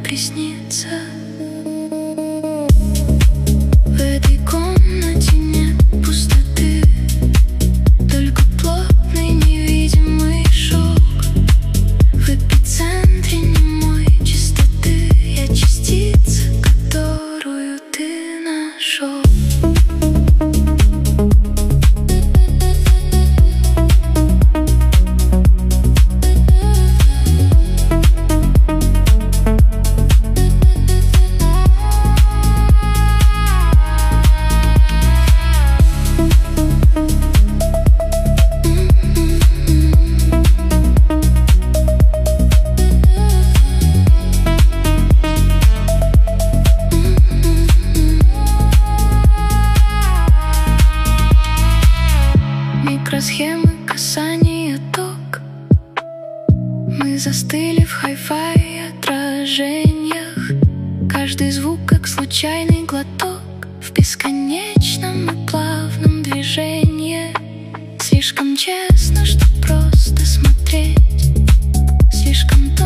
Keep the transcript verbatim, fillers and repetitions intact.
приснится. В этой комнате нет пустоты, только плотный невидимый шок. В эпицентре немой чистоты я частица, которую ты нашел. Микросхемы касания ток. Мы застыли в хай-фай отражениях. Каждый звук как случайный глоток в бесконечном и плавном движении. Слишком честно, чтоб просто смотреть, слишком тонко.